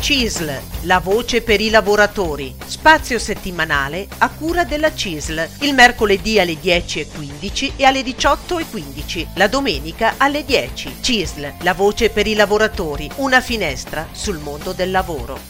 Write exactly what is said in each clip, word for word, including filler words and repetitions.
C I S L, la voce per i lavoratori. Spazio settimanale a cura della C I S L, il mercoledì alle dieci e quindici e alle diciotto e quindici, la domenica alle dieci. C I S L, la voce per i lavoratori, una finestra sul mondo del lavoro.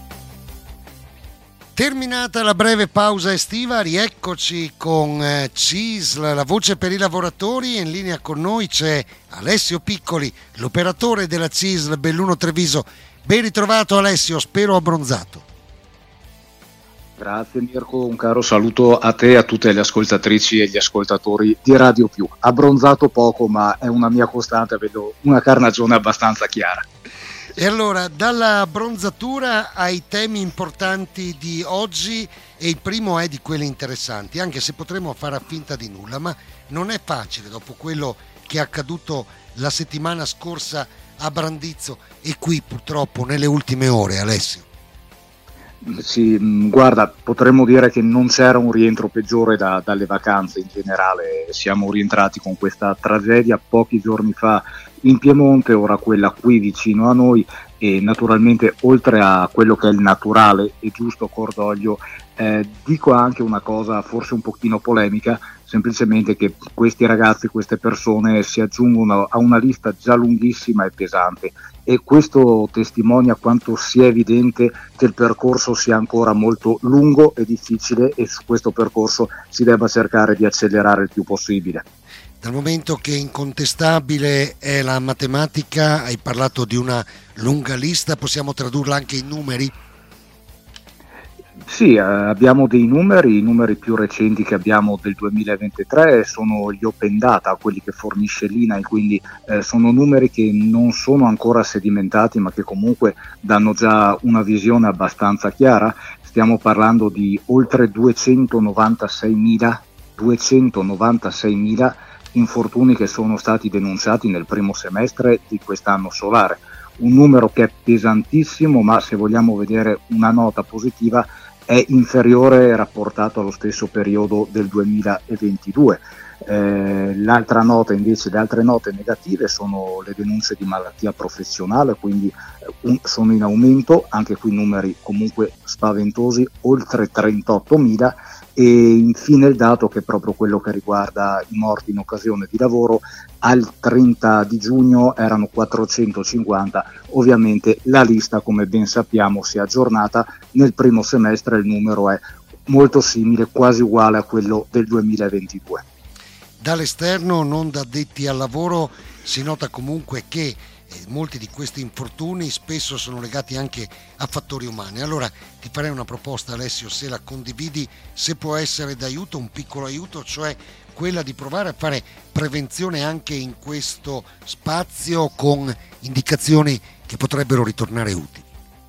Terminata la breve pausa estiva, rieccoci con C I S L, la voce per i lavoratori. In linea con noi c'è Alessio Piccoli, l'operatore della C I S L Belluno Treviso. Ben ritrovato Alessio, spero abbronzato. Grazie Mirko, un caro saluto a te e a tutte le ascoltatrici e gli ascoltatori di Radio Più. Abbronzato poco, ma è una mia costante, vedo una carnagione abbastanza chiara. E allora, dalla bronzatura ai temi importanti di oggi, e il primo è di quelli interessanti, anche se potremmo fare finta di nulla, ma non è facile dopo quello che è accaduto la settimana scorsa a Brandizzo e qui purtroppo nelle ultime ore, Alessio. Sì, guarda, potremmo dire che non c'era un rientro peggiore da, dalle vacanze in generale. Siamo rientrati con questa tragedia pochi giorni fa in Piemonte, ora quella qui vicino a noi, e naturalmente oltre a quello che è il naturale e giusto cordoglio, eh, dico anche una cosa forse un pochino polemica, semplicemente che questi ragazzi, queste persone si aggiungono a una lista già lunghissima e pesante, e questo testimonia quanto sia evidente che il percorso sia ancora molto lungo e difficile, e su questo percorso si debba cercare di accelerare il più possibile. Dal momento che incontestabile è la matematica, hai parlato di una lunga lista, possiamo tradurla anche in numeri? Sì, eh, abbiamo dei numeri, i numeri più recenti che abbiamo del duemilaventitré sono gli open data, quelli che fornisce l'I N A I, quindi eh, sono numeri che non sono ancora sedimentati, ma che comunque danno già una visione abbastanza chiara. Stiamo parlando di oltre duecentonovantaseimila infortuni che sono stati denunciati nel primo semestre di quest'anno solare, un numero che è pesantissimo, ma se vogliamo vedere una nota positiva è inferiore rapportato allo stesso periodo del duemilaventidue. Eh, l'altra nota invece, le altre note negative sono le denunce di malattia professionale, quindi eh, un, sono in aumento, anche qui numeri comunque spaventosi, oltre trentottomila, e infine il dato che è proprio quello che riguarda i morti in occasione di lavoro. Al trenta di giugno erano quattrocentocinquanta, ovviamente la lista come ben sappiamo si è aggiornata, nel primo semestre il numero è molto simile, quasi uguale a quello del duemilaventidue. Dall'esterno, non da addetti al lavoro, si nota comunque che eh, molti di questi infortuni spesso sono legati anche a fattori umani. Allora ti farei una proposta, Alessio, se la condividi, se può essere d'aiuto, un piccolo aiuto, cioè quella di provare a fare prevenzione anche in questo spazio con indicazioni che potrebbero ritornare utili.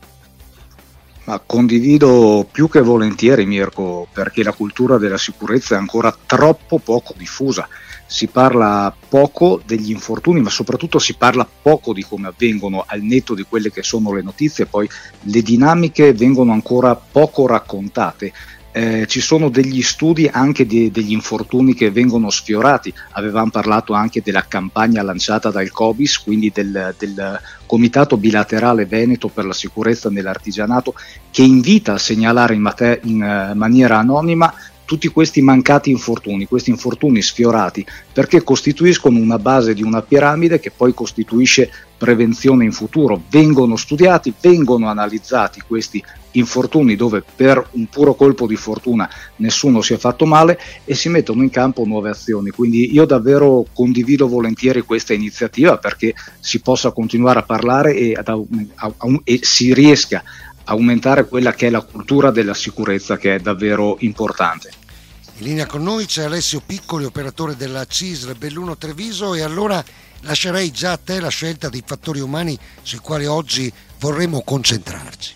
Ma condivido più che volentieri, Mirko, perché la cultura della sicurezza è ancora troppo poco diffusa. Si parla poco degli infortuni, ma soprattutto si parla poco di come avvengono, al netto di quelle che sono le notizie. Poi le dinamiche vengono ancora poco raccontate. Eh, ci sono degli studi anche di, degli infortuni che vengono sfiorati. Avevamo parlato anche della campagna lanciata dal COBIS, quindi del, del Comitato Bilaterale Veneto per la Sicurezza nell'Artigianato, che invita a segnalare in, mate- in uh, maniera anonima tutti questi mancati infortuni, questi infortuni sfiorati, perché costituiscono una base di una piramide che poi costituisce prevenzione in futuro. Vengono studiati, vengono analizzati questi infortuni dove per un puro colpo di fortuna nessuno si è fatto male, e si mettono in campo nuove azioni. Quindi io davvero condivido volentieri questa iniziativa, perché si possa continuare a parlare e, ad, a, a, e si riesca a aumentare quella che è la cultura della sicurezza, che è davvero importante. In linea con noi c'è Alessio Piccoli, operatore della C I S L Belluno Treviso, e allora lascerei già a te la scelta dei fattori umani sui quali oggi vorremmo concentrarci.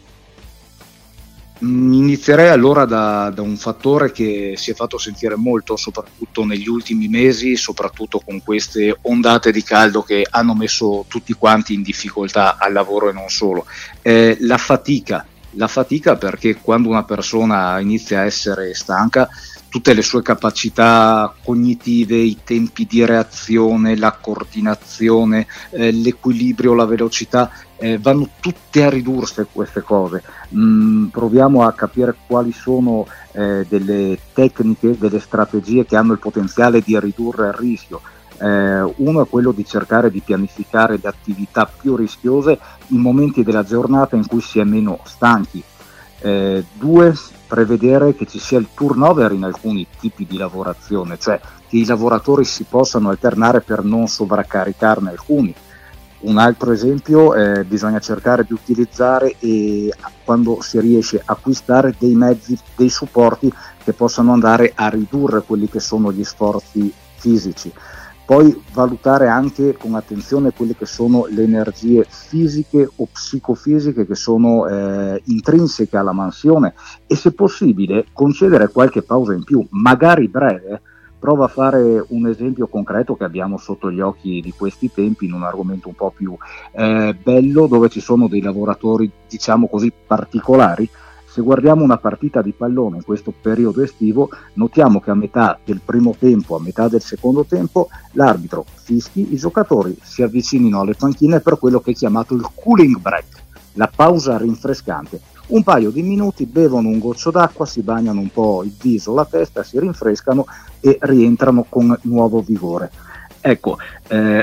Inizierei allora da, da un fattore che si è fatto sentire molto, soprattutto negli ultimi mesi, soprattutto con queste ondate di caldo che hanno messo tutti quanti in difficoltà al lavoro e non solo. Eh, la fatica, la fatica perché quando una persona inizia a essere stanca tutte le sue capacità cognitive, i tempi di reazione, la coordinazione, eh, l'equilibrio, la velocità, eh, vanno tutte a ridursi queste cose. Mm, proviamo a capire quali sono eh, delle tecniche, delle strategie che hanno il potenziale di ridurre il rischio. Eh, uno è quello di cercare di pianificare le attività più rischiose in momenti della giornata in cui si è meno stanchi. Eh, due, prevedere che ci sia il turnover in alcuni tipi di lavorazione, cioè che i lavoratori si possano alternare per non sovraccaricarne alcuni. Un altro esempio, eh, bisogna cercare di utilizzare e quando si riesce a acquistare dei mezzi, dei supporti che possano andare a ridurre quelli che sono gli sforzi fisici. Poi valutare anche con attenzione quelle che sono le energie fisiche o psicofisiche che sono eh, intrinseche alla mansione e se possibile concedere qualche pausa in più, magari breve. Prova a fare un esempio concreto che abbiamo sotto gli occhi di questi tempi in un argomento un po' più eh, bello, dove ci sono dei lavoratori, diciamo così, particolari. Se guardiamo una partita di pallone in questo periodo estivo, notiamo che a metà del primo tempo, a metà del secondo tempo, l'arbitro fischi, i giocatori si avvicinino alle panchine per quello che è chiamato il cooling break, la pausa rinfrescante. Un paio di minuti, bevono un goccio d'acqua, si bagnano un po' il viso, la testa, si rinfrescano e rientrano con nuovo vigore. Ecco, eh,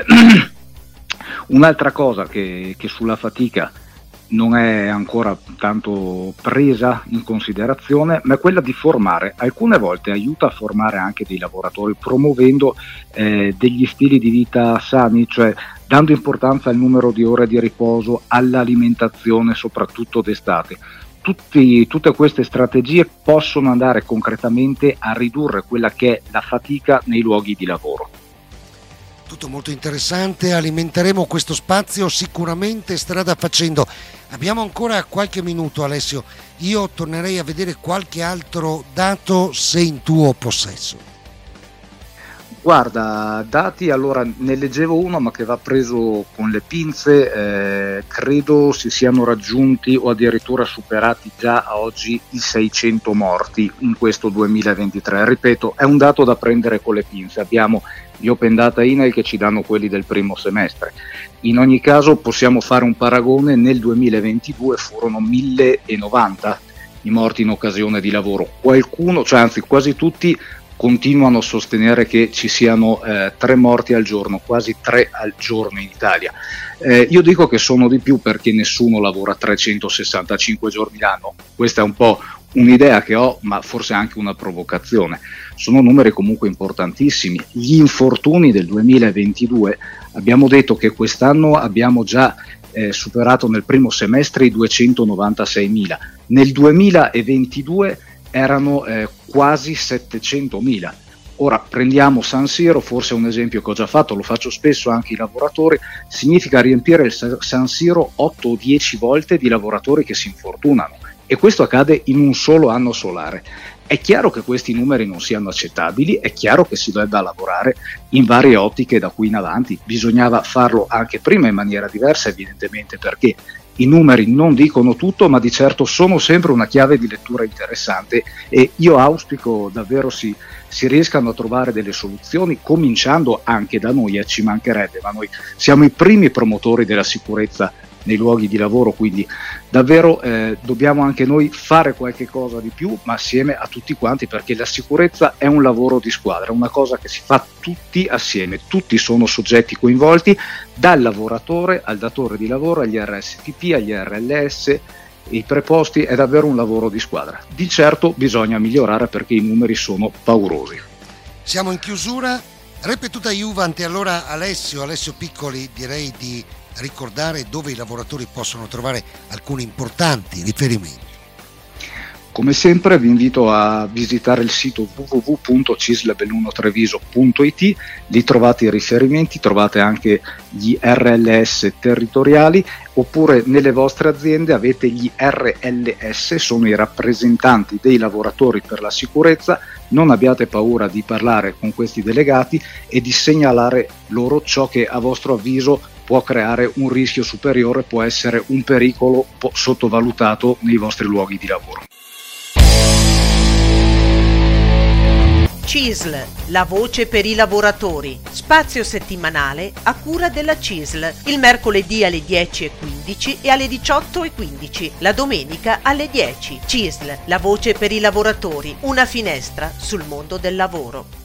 un'altra cosa che, che sulla fatica non è ancora tanto presa in considerazione, ma è quella di formare. Alcune volte aiuta a formare anche dei lavoratori promuovendo eh, degli stili di vita sani, cioè dando importanza al numero di ore di riposo, all'alimentazione, soprattutto d'estate. Tutti, tutte queste strategie possono andare concretamente a ridurre quella che è la fatica nei luoghi di lavoro. Tutto molto interessante, alimenteremo questo spazio sicuramente strada facendo. Abbiamo ancora qualche minuto, Alessio, io tornerei a vedere qualche altro dato se in tuo possesso. Guarda, dati, allora ne leggevo uno ma che va preso con le pinze, eh, credo si siano raggiunti o addirittura superati già a oggi i seicento morti in questo duemilaventitré. Ripeto, è un dato da prendere con le pinze, abbiamo gli Open Data I N A I L che ci danno quelli del primo semestre. In ogni caso possiamo fare un paragone, nel duemilaventidue furono mille e novanta i morti in occasione di lavoro, qualcuno, cioè anzi quasi tutti, continuano a sostenere che ci siano eh, tre morti al giorno, quasi tre al giorno in Italia. Eh, io dico che sono di più perché nessuno lavora trecentosessantacinque giorni l'anno, questa è un po' un'idea che ho, ma forse anche una provocazione. Sono numeri comunque importantissimi. Gli infortuni del duemilaventidue, abbiamo detto che quest'anno abbiamo già eh, superato nel primo semestre i duecentonovantaseimila, nel duemilaventidue erano eh, quasi settecentomila. Ora prendiamo San Siro, forse è un esempio che ho già fatto, lo faccio spesso anche ai lavoratori, significa riempire il San Siro otto o dieci volte di lavoratori che si infortunano e questo accade in un solo anno solare. È chiaro che questi numeri non siano accettabili, è chiaro che si debba lavorare in varie ottiche da qui in avanti, bisognava farlo anche prima in maniera diversa evidentemente perché i numeri non dicono tutto, ma di certo sono sempre una chiave di lettura interessante e io auspico davvero si, si riescano a trovare delle soluzioni, cominciando anche da noi, eh, ci mancherebbe, ma noi siamo i primi promotori della sicurezza nei luoghi di lavoro, quindi davvero eh, dobbiamo anche noi fare qualche cosa di più, ma assieme a tutti quanti, perché la sicurezza è un lavoro di squadra, una cosa che si fa tutti assieme, tutti sono soggetti coinvolti, dal lavoratore al datore di lavoro, agli R S T P, agli R L S, i preposti, è davvero un lavoro di squadra. Di certo bisogna migliorare perché i numeri sono paurosi. Siamo in chiusura, ripetuta Juvent, e allora Alessio, Alessio Piccoli, direi di ricordare dove i lavoratori possono trovare alcuni importanti riferimenti. Come sempre vi invito a visitare il sito w w w punto cisl belluno treviso punto i t, lì trovate i riferimenti, trovate anche gli R L S territoriali, oppure nelle vostre aziende avete gli R L S, sono i rappresentanti dei lavoratori per la sicurezza. Non abbiate paura di parlare con questi delegati e di segnalare loro ciò che a vostro avviso può creare un rischio superiore, può essere un pericolo sottovalutato nei vostri luoghi di lavoro. C I S L, la voce per i lavoratori. Spazio settimanale a cura della C I S L, il mercoledì alle dieci e quindici e alle diciotto e quindici, la domenica alle dieci. C I S L, la voce per i lavoratori, una finestra sul mondo del lavoro.